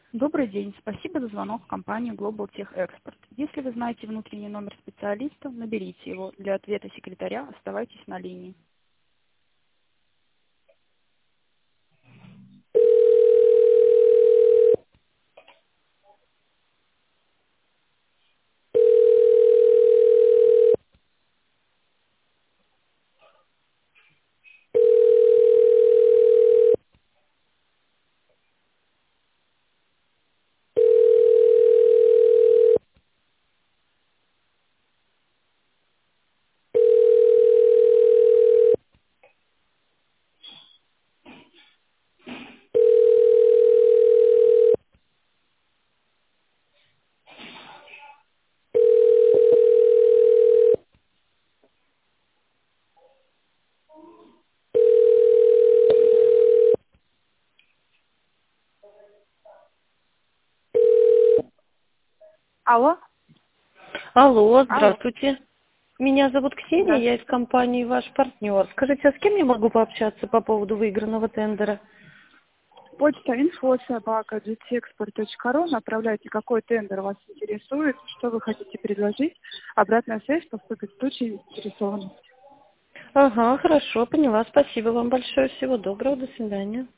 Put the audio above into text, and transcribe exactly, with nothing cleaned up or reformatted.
Добрый день. Спасибо за звонок в компанию Global Tech Expert. Если вы знаете внутренний номер специалиста, наберите его. Для ответа секретаря оставайтесь на линии. Алло? Алло, Алло. здравствуйте. Меня зовут Ксения, я из Здравствуйте. компании «Ваш партнер». Скажите, а с кем я могу пообщаться по поводу выигранного тендера? Почта инфо собака джитиэкспорт точка ру. Направляйте, какой тендер вас интересует, что вы хотите предложить. Обратная связь поступит в случае заинтересованности. Ага, хорошо, поняла. Спасибо вам большое. Всего доброго, до свидания.